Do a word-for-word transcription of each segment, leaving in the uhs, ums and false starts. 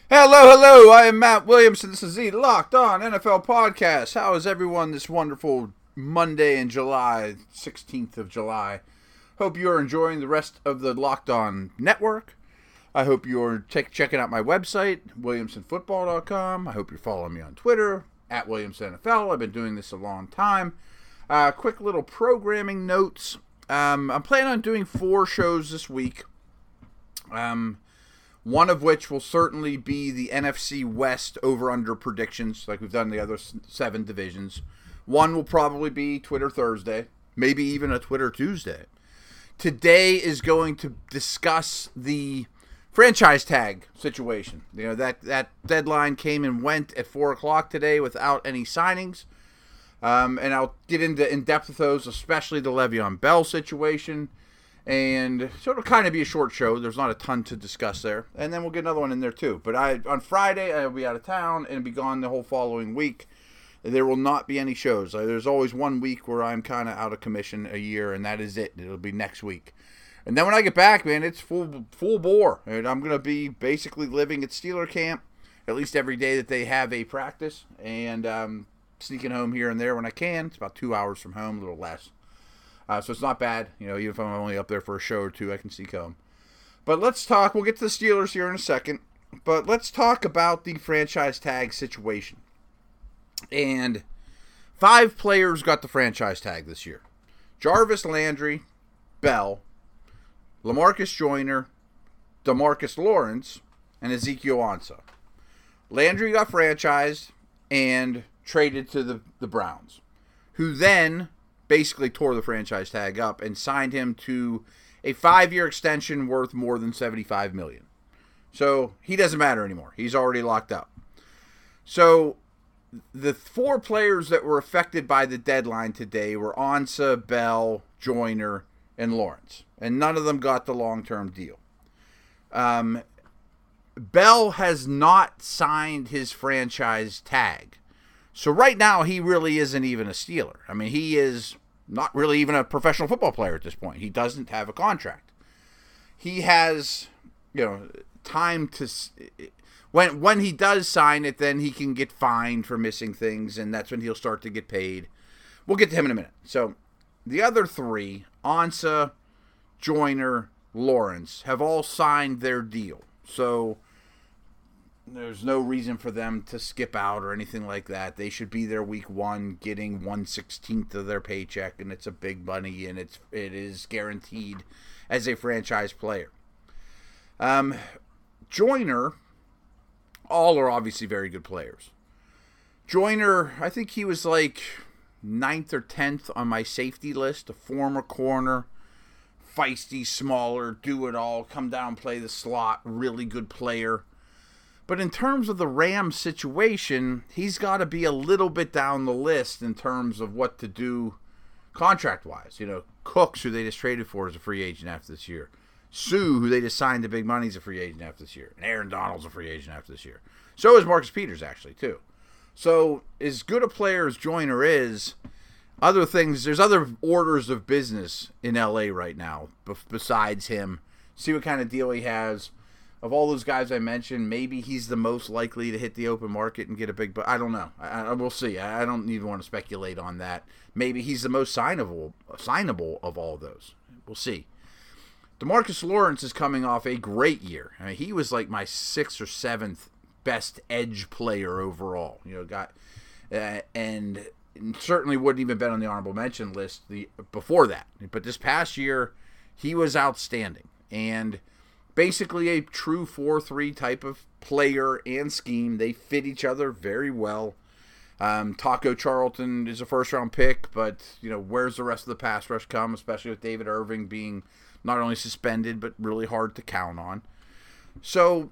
Hello, hello. I am Matt Williamson. This is the Locked On N F L podcast. How is everyone this wonderful Monday in July, sixteenth of July? Hope you are enjoying the rest of the Locked On network. I hope you're check, checking out my website, williamson football dot com. I hope you're following me on Twitter, at Williamson N F L. I've been doing this a long time. Uh, quick little programming notes. Um, I'm planning on doing four shows this week. Um... One of which will certainly be the N F C West over-under predictions, like we've done the other seven divisions. One will probably be Twitter Thursday, maybe even a Twitter Tuesday. Today is going to discuss the franchise tag situation. You know, that, that deadline came and went at four o'clock today without any signings. Um, and I'll get into in-depth with those, especially the Le'Veon Bell situation. And so it'll kind of be a short show. There's not a ton to discuss there. And then we'll get another one in there too. But I on Friday, I'll be out of town and be gone the whole following week. There will not be any shows. There's always one week where I'm kind of out of commission a year, and that is it. It'll be next week. And then when I get back, man, it's full full bore. And I'm going to be basically living at Steeler camp, at least every day that they have a practice. And um, sneaking home here and there when I can. It's about two hours from home, a little less. Uh, so it's not bad, you know, even if I'm only up there for a show or two, I can sneak home. But let's talk, we'll get to the Steelers here in a second, but let's talk about the franchise tag situation. And five players got the franchise tag this year. Jarvis Landry, Bell, Lamarcus Joyner, DeMarcus Lawrence, and Ezekiel Ansah. Landry got franchised and traded to the, the Browns, who then basically tore the franchise tag up and signed him to a five-year extension worth more than seventy-five million dollars. So he doesn't matter anymore. He's already locked up. So the four players that were affected by the deadline today were Ansah, Bell, Joyner, and Lawrence. And none of them got the long-term deal. Um, Bell has not signed his franchise tag. So right now, he really isn't even a Steeler. I mean, he is not really even a professional football player at this point. He doesn't have a contract. He has, you know, time to when when he does sign it, then he can get fined for missing things, and that's when he'll start to get paid. We'll get to him in a minute. So the other three, Ansah, Joyner, Lawrence, have all signed their deal. So there's no reason for them to skip out or anything like that. They should be there week one, getting one sixteenth of their paycheck, and it's a big money, and it's it is guaranteed as a franchise player. Um, Joyner, all are obviously very good players. Joyner, I think he was like ninth or tenth on my safety list, a former corner, feisty, smaller, do it all, come down, play the slot, really good player. But in terms of the Rams situation, he's got to be a little bit down the list in terms of what to do contract-wise. You know, Cooks, who they just traded for, is a free agent after this year. Sue, who they just signed to big money, is a free agent after this year. And Aaron Donald's a free agent after this year. So is Marcus Peters, actually, too. So as good a player as Joyner is, other things, there's other orders of business in L A right now besides him. See what kind of deal he has. Of all those guys I mentioned, maybe he's the most likely to hit the open market and get a big, but I don't know. I, I we'll see. I, I don't even want to speculate on that. Maybe he's the most signable, signable of all of those. We'll see. DeMarcus Lawrence is coming off a great year. I mean, he was like my sixth or seventh best edge player overall. You know, got uh, and certainly wouldn't even been on the honorable mention list the before that. But this past year, he was outstanding and basically a true four three type of player and scheme. They fit each other very well. Um, Taco Charlton is a first-round pick, but you know, where's the rest of the pass rush come, especially with David Irving being not only suspended, but really hard to count on. So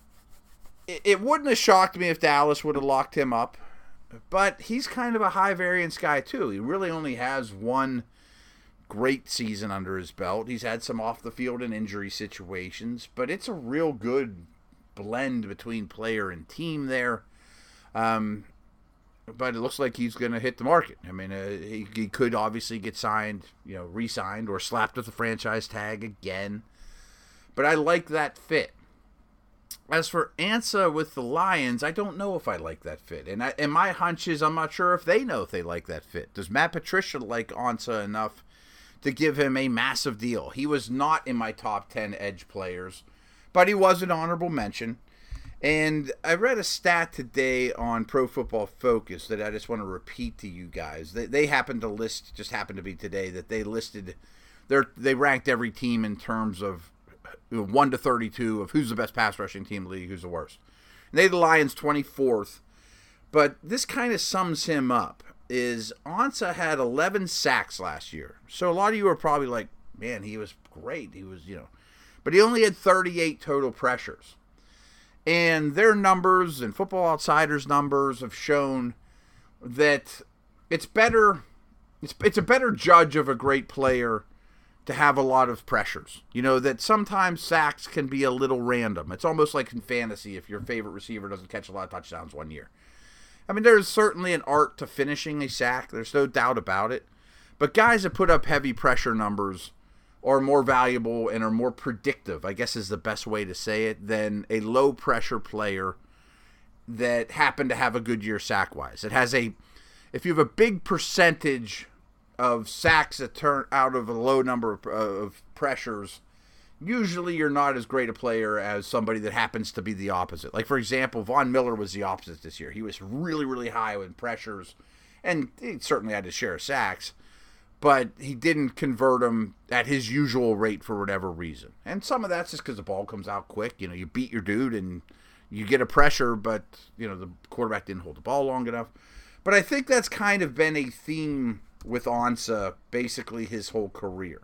it, it wouldn't have shocked me if Dallas would have locked him up, but he's kind of a high-variance guy too. He really only has one great season under his belt. He's had some off the field and injury situations, but it's a real good blend between player and team there. Um, but it looks like he's going to hit the market. I mean, uh, he, he could obviously get signed, you know, re-signed or slapped with the franchise tag again. But I like that fit. As for Ansah with the Lions, I don't know if I like that fit. And, I, and my hunch is I'm not sure if they know if they like that fit. Does Matt Patricia like Ansah enough to give him a massive deal? He was not in my top ten edge players, but he was an honorable mention. And I read a stat today on Pro Football Focus that I just want to repeat to you guys. They, they happened to list, just happened to be today, that they listed, they ranked every team in terms of one to thirty-two of who's the best pass rushing team in the league, who's the worst. And they had the Lions twenty-fourth, but this kind of sums him up. Is Ansah had eleven sacks last year. So a lot of you are probably like, man, he was great. He was, you know, but he only had thirty-eight total pressures. And their numbers and Football Outsiders numbers have shown that it's better, it's, it's a better judge of a great player to have a lot of pressures. You know, that sometimes sacks can be a little random. It's almost like in fantasy if your favorite receiver doesn't catch a lot of touchdowns one year. I mean, there's certainly an art to finishing a sack. There's no doubt about it. But guys that put up heavy pressure numbers are more valuable and are more predictive, I guess is the best way to say it, than a low-pressure player that happened to have a good year sack-wise. It has a, if you have a big percentage of sacks that turn out of a low number of, of pressures, usually you're not as great a player as somebody that happens to be the opposite. Like, for example, Von Miller was the opposite this year. He was really, really high in pressures, and he certainly had his share of sacks, but he didn't convert them at his usual rate for whatever reason. And some of that's just because the ball comes out quick. You know, you beat your dude and you get a pressure, but, you know, the quarterback didn't hold the ball long enough. But I think that's kind of been a theme with Ansah basically his whole career,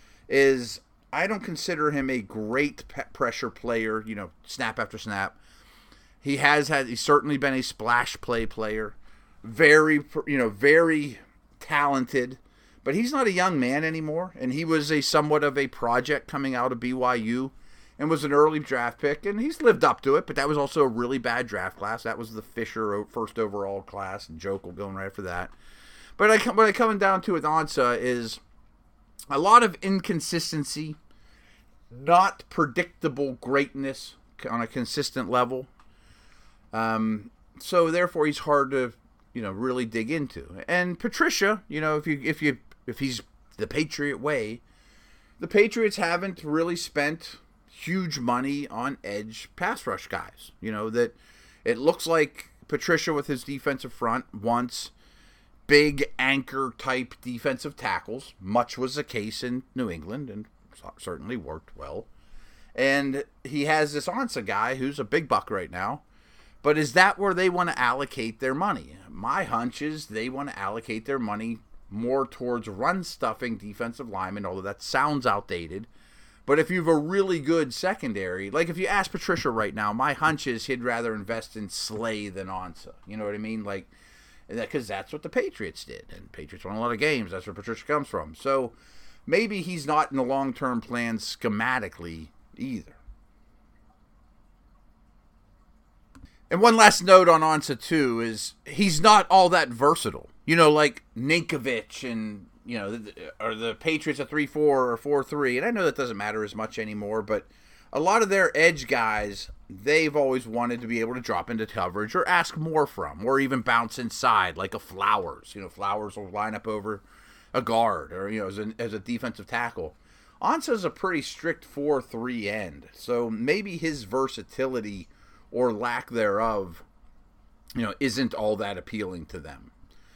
is I don't consider him a great pe- pressure player, you know, snap after snap. He has had, he's certainly been a splash play player, very, you know, very talented, but he's not a young man anymore, and he was a somewhat of a project coming out of B Y U and was an early draft pick, and he's lived up to it, but that was also a really bad draft class. That was the Fisher first overall class, and Jokel going right for that. But I, what I'm coming down to with Ansah is a lot of inconsistency, not predictable greatness on a consistent level. Um, so therefore, he's hard to, you know, really dig into. And Patricia, you know, if you if you if he's the Patriot way, the Patriots haven't really spent huge money on edge pass rush guys. You know, that it looks like Patricia with his defensive front wants big anchor type defensive tackles. Much was the case in New England and certainly worked well. And he has this Ansah guy who's a big buck right now. But is that where they want to allocate their money? My hunch is they want to allocate their money more towards run stuffing defensive linemen, although that sounds outdated. But if you have a really good secondary, like if you ask Patricia right now, my hunch is he'd rather invest in Slay than Ansah. You know what I mean? Like, because that's what the Patriots did. And Patriots won a lot of games. That's where Patricia comes from. So maybe he's not in the long-term plan schematically either. And one last note on Ansah, too, is he's not all that versatile. You know, like Ninkovich and, you know, or the Patriots a three four or four three. And I know that doesn't matter as much anymore, but a lot of their edge guys, they've always wanted to be able to drop into coverage or ask more from, or even bounce inside, like a Flowers. You know, Flowers will line up over a guard or, you know, as a, as a defensive tackle. Ansah's a pretty strict four three end, so maybe his versatility or lack thereof, you know, isn't all that appealing to them.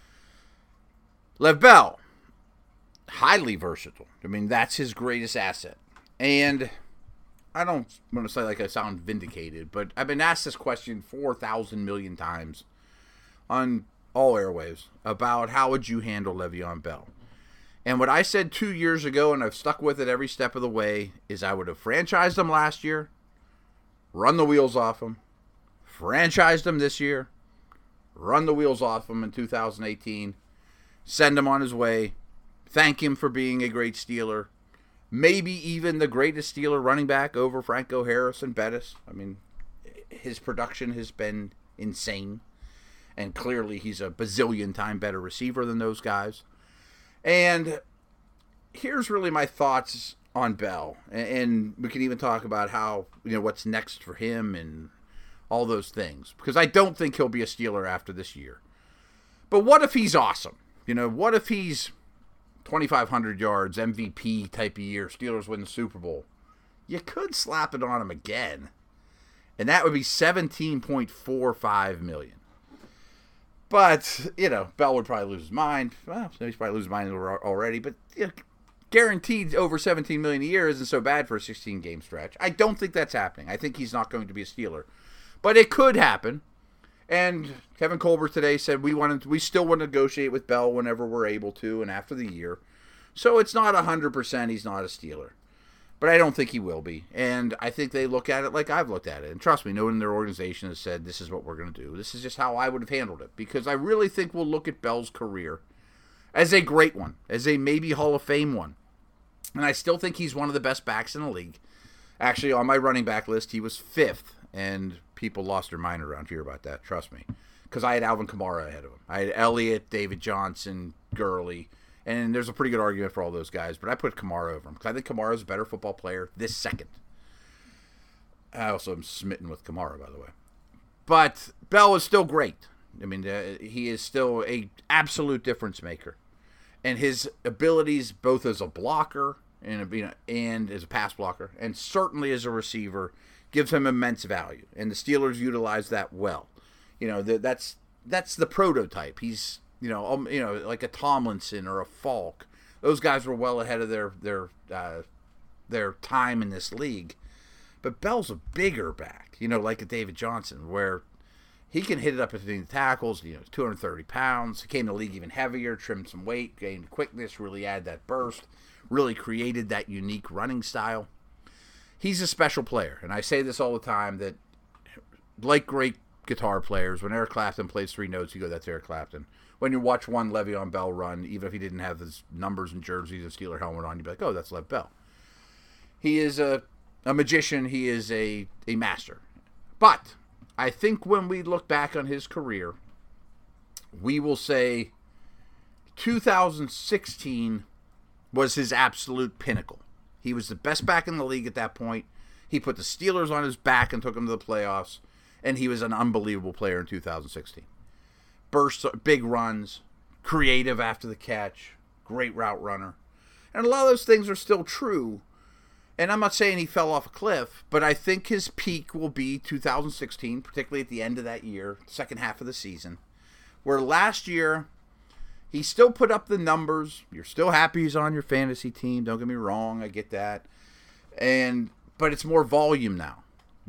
Lev Bell, highly versatile. I mean, that's his greatest asset. And I don't want to say like I sound vindicated, but I've been asked this question four thousand million times on all airwaves about how would you handle Le'Veon Bell. And what I said two years ago, and I've stuck with it every step of the way, is I would have franchised him last year, run the wheels off him, franchised him this year, run the wheels off him in two thousand eighteen, send him on his way, thank him for being a great Steeler, maybe even the greatest Steeler running back over Franco Harris and Bettis. I mean, his production has been insane, and clearly he's a bazillion time better receiver than those guys. And here's really my thoughts on Bell, and we can even talk about how, you know, what's next for him and all those things, because I don't think he'll be a Steeler after this year. But what if he's awesome? You know, what if he's twenty-five hundred yards, M V P type of year, Steelers win the Super Bowl? You could slap it on him again, and that would be seventeen point four five million dollars. But, you know, Bell would probably lose his mind. Well, he's probably lose his mind already, but, you know, guaranteed over seventeen million dollars a year isn't so bad for a sixteen-game stretch. I don't think that's happening. I think he's not going to be a Steeler. But it could happen. And Kevin Colbert today said we wanted, we still want to negotiate with Bell whenever we're able to and after the year. So it's not one hundred percent he's not a Steeler. But I don't think he will be. And I think they look at it like I've looked at it. And trust me, no one in their organization has said this is what we're going to do. This is just how I would have handled it. Because I really think we'll look at Bell's career as a great one, as a maybe Hall of Fame one. And I still think he's one of the best backs in the league. Actually, on my running back list, he was fifth. And people lost their mind around here about that, trust me. Because I had Alvin Kamara ahead of him. I had Elliott, David Johnson, Gurley. And there's a pretty good argument for all those guys. But I put Kamara over him. Because I think Kamara is a better football player this second. I also am smitten with Kamara, by the way. But Bell is still great. I mean, uh, he is still a absolute difference maker. And his abilities, both as a blocker and, you know, and as a pass blocker, and certainly as a receiver, gives him immense value. And the Steelers utilize that well. You know, the, that's that's the prototype. He's, you know, um, you know, like a Tomlinson or a Falk. Those guys were well ahead of their their uh, their time in this league. But Bell's a bigger back, you know, like a David Johnson, where he can hit it up between the tackles, you know, two hundred thirty pounds. He came to the league even heavier, trimmed some weight, gained quickness, really added that burst, really created that unique running style. He's a special player, and I say this all the time, that like great guitar players, when Eric Clapton plays three notes, you go, that's Eric Clapton. When you watch one Le'Veon Bell run, even if he didn't have his numbers and jerseys and Steeler helmet on, you'd be like, oh, that's Lev Bell. He is a, a magician. He is a, a master. But I think when we look back on his career, we will say two thousand sixteen was his absolute pinnacle. He was the best back in the league at that point. He put the Steelers on his back and took them to the playoffs, and he was an unbelievable player in two thousand sixteen. Bursts, big runs, creative after the catch, great route runner. And a lot of those things are still true. And I'm not saying he fell off a cliff, but I think his peak will be two thousand sixteen, particularly at the end of that year, second half of the season, where last year he still put up the numbers. You're still happy he's on your fantasy team. Don't get me wrong. I get that. And but it's more volume now.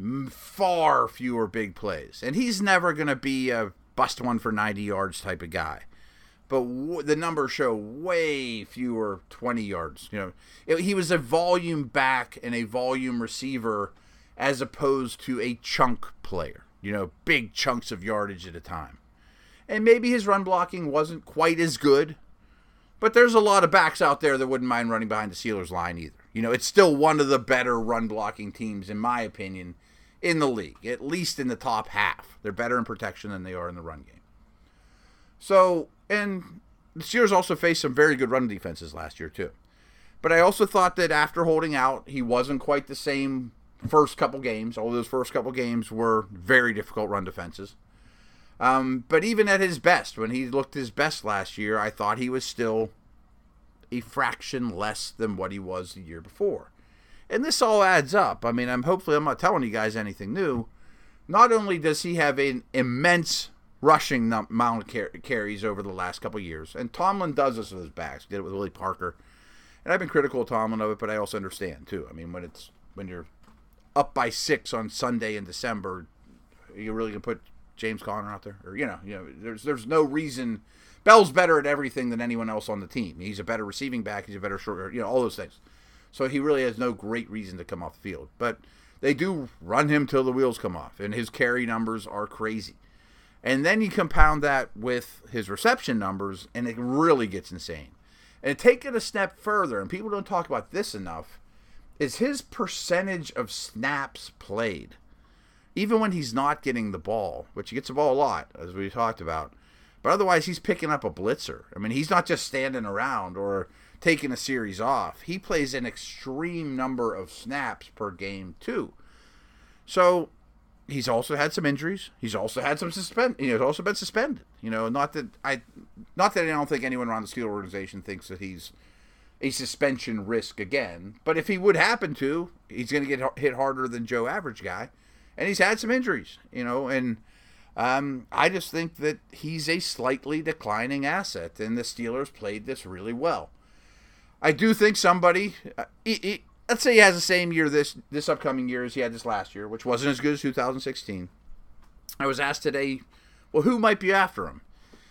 Far fewer big plays. And he's never going to be a bust one for ninety yards type of guy. But w- the numbers show way fewer twenty yards. You know, it, he was a volume back and a volume receiver as opposed to a chunk player. You know, big chunks of yardage at a time. And maybe his run blocking wasn't quite as good, but there's a lot of backs out there that wouldn't mind running behind the Steelers line either. You know, it's still one of the better run blocking teams, in my opinion, in the league, at least in the top half. They're better in protection than they are in the run game. So, and the Steelers also faced some very good run defenses last year too. But I also thought that after holding out, he wasn't quite the same first couple games. All those first couple games were very difficult run defenses. Um, but even at his best, when he looked his best last year, I thought he was still a fraction less than what he was the year before. And this all adds up. I mean, I'm hopefully I'm not telling you guys anything new. Not only does he have an immense rushing amount of car- carries over the last couple of years, and Tomlin does this with his backs. He did it with Willie Parker. And I've been critical of Tomlin of it, but I also understand too. I mean, when it's when you're up by six on Sunday in December, are you really gonna put James Conner out there? Or you know, you know, there's there's no reason. Bell's better at everything than anyone else on the team. He's a better receiving back. He's a better short, you know, all those things. So he really has no great reason to come off the field. But they do run him till the wheels come off, and his carry numbers are crazy. And then you compound that with his reception numbers, and it really gets insane. And take it a step further, and people don't talk about this enough, is his percentage of snaps played. Even when he's not getting the ball, which he gets the ball a lot, as we talked about, but otherwise he's picking up a blitzer. I mean, he's not just standing around or taking a series off. He plays an extreme number of snaps per game too. So he's also had some injuries. He's also had some suspend. You know, he's also been suspended. You know, not that I, not that I don't think anyone around the Steelers organization thinks that he's a suspension risk again. But if he would happen to, he's going to get hit harder than Joe Average Guy, and he's had some injuries. You know, and um, I just think that he's a slightly declining asset, and the Steelers played this really well. I do think somebody, uh, he, he, let's say he has the same year this this upcoming year as he had this last year, which wasn't as good as two thousand sixteen. I was asked today, well, who might be after him?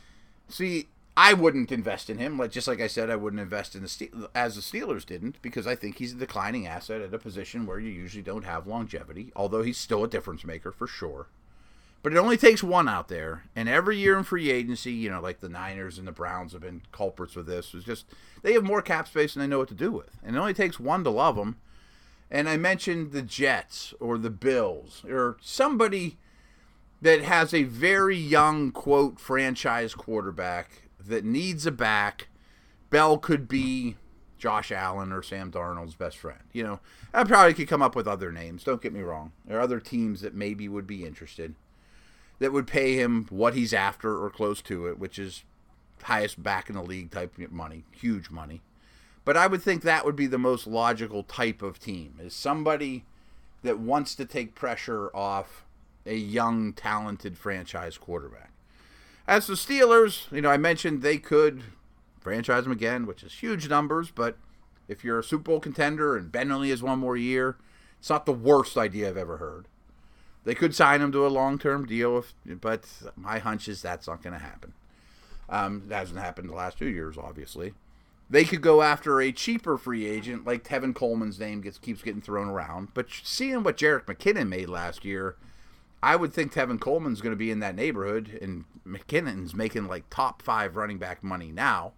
See, I wouldn't invest in him. Like just like I said, I wouldn't invest in the Steel, as the Steelers didn't, because I think he's a declining asset at a position where you usually don't have longevity, although he's still a difference maker for sure. But it only takes one out there, and every year in free agency, you know, like the Niners and the Browns have been culprits with this. It's just they have more cap space than they know what to do with, and it only takes one to love them. And I mentioned the Jets or the Bills or somebody that has a very young, quote, franchise quarterback that needs a back. Bell could be Josh Allen or Sam Darnold's best friend. You know, I probably could come up with other names. Don't get me wrong. There are other teams that maybe would be interested, that would pay him what he's after or close to it, which is highest back in the league type money, huge money. But I would think that would be the most logical type of team, is somebody that wants to take pressure off a young, talented franchise quarterback. As the Steelers, you know, I mentioned they could franchise him again, which is huge numbers, but if you're a Super Bowl contender and Ben only has one more year, it's not the worst idea I've ever heard. They could sign him to a long-term deal, if, but my hunch is that's not going to happen. Um, that hasn't happened in the last two years, obviously. They could go after a cheaper free agent, like Tevin Coleman's name gets keeps getting thrown around. But seeing what Jerick McKinnon made last year, I would think Tevin Coleman's going to be in that neighborhood, and McKinnon's making like top five running back money now.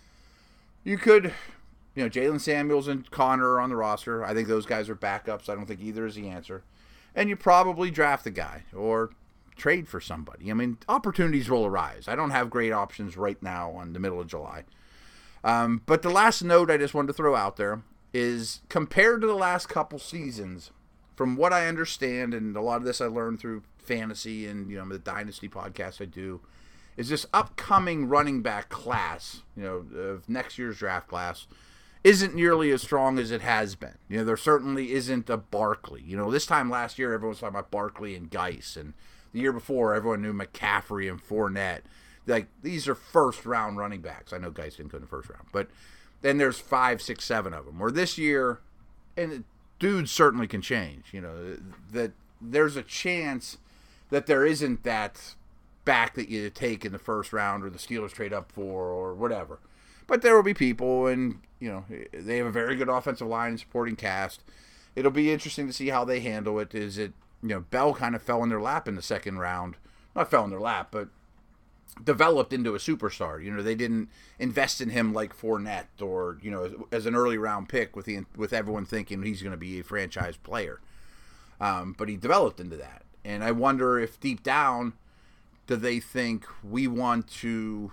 You could, you know, Jalen Samuels and Connor are on the roster. I think those guys are backups. I don't think either is the answer. And you probably draft a guy or trade for somebody. I mean, opportunities will arise. I don't have great options right now on the middle of July. Um, but the last note I just wanted to throw out there is, compared to the last couple seasons, from what I understand, and a lot of this I learned through fantasy and, you know, the Dynasty podcast I do, is this upcoming running back class, you know, of next year's draft class, isn't nearly as strong as it has been. You know, there certainly isn't a Barkley. You know, this time last year, everyone was talking about Barkley and Geis, and the year before, everyone knew McCaffrey and Fournette. Like, these are first-round running backs. I know Geis didn't go in the first round, but then there's five, six, seven of them. Or this year, and dudes certainly can change, you know, that there's a chance that there isn't that back that you take in the first round or the Steelers trade up for or whatever. But there will be people, and, you know, they have a very good offensive line and supporting cast. It'll be interesting to see how they handle it. Is it, you know, Bell kind of fell in their lap in the second round. Not fell in their lap, but developed into a superstar. You know, they didn't invest in him like Fournette or, you know, as an early round pick with the with everyone thinking he's going to be a franchise player. Um, but he developed into that. And I wonder if deep down, do they think we want to...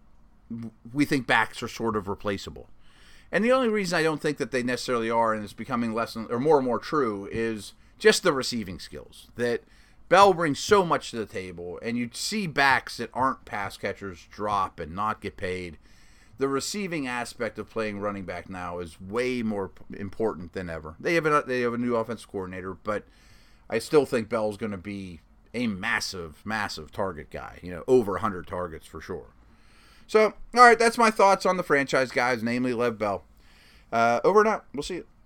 we think backs are sort of replaceable. And the only reason I don't think that they necessarily are, and it's becoming less or more and more true, is just the receiving skills. That Bell brings so much to the table, and you see backs that aren't pass catchers drop and not get paid. The receiving aspect of playing running back now is way more important than ever. They have a, they have a new offensive coordinator, but I still think Bell's going to be a massive, massive target guy. You know, over one hundred targets for sure. So, all right, that's my thoughts on the franchise guys, namely Lev Bell. Uh, over and out. We'll see you.